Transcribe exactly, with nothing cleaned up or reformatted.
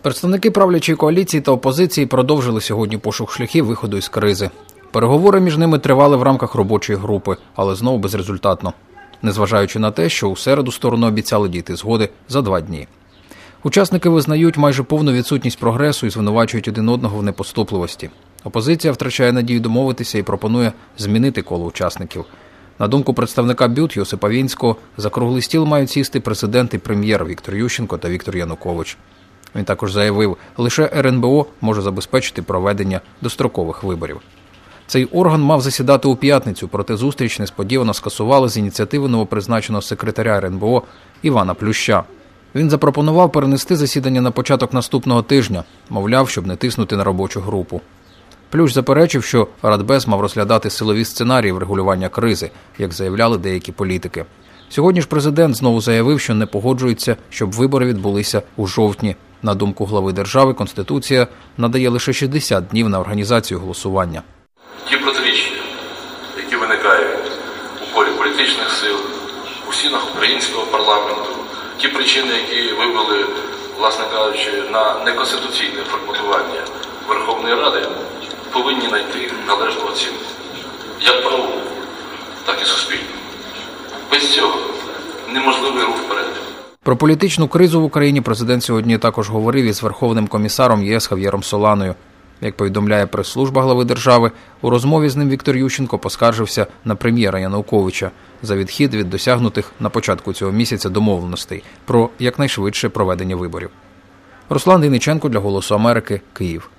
Представники правлячої коаліції та опозиції продовжили сьогодні пошук шляхів виходу із кризи. Переговори між ними тривали в рамках робочої групи, але знову безрезультатно. Незважаючи на те, що у середу сторони обіцяли дійти згоди за два дні. Учасники визнають майже повну відсутність прогресу і звинувачують один одного в непоступливості. Опозиція втрачає надію домовитися і пропонує змінити коло учасників. На думку представника БЮТ Йосипа Вінського, за круглий стіл мають сісти президент і прем'єр Віктор Ющенко та Віктор Янукович. Він також заявив, лише ер ен бе о може забезпечити проведення дострокових виборів. Цей орган мав засідати у п'ятницю, проте зустріч несподівано скасували з ініціативи новопризначеного секретаря ер ен бе о Івана Плюща. Він запропонував перенести засідання на початок наступного тижня, мовляв, щоб не тиснути на робочу групу. Плющ заперечив, що Радбез мав розглядати силові сценарії врегулювання кризи, як заявляли деякі політики. Сьогодні ж президент знову заявив, що не погоджується, щоб вибори відбулися у жовтні. На думку глави держави, Конституція надає лише шістдесят днів на організацію голосування. Ті протиріччя, які виникають у полі політичних сил, у стінах українського парламенту, ті причини, які вивели, власне кажучи, на неконституційне форматування Верховної Ради, повинні знайти належну оцінку. Як правову, так і суспільну. Без цього неможливий рух вперед. Про політичну кризу в Україні президент сьогодні також говорив із Верховним комісаром є ес Хав'єром Соланою. Як повідомляє прес-служба глави держави, у розмові з ним Віктор Ющенко поскаржився на прем'єра Януковича за відхід від досягнутих на початку цього місяця домовленостей про якнайшвидше проведення виборів. Руслан Дейниченко для «Голосу Америки», Київ.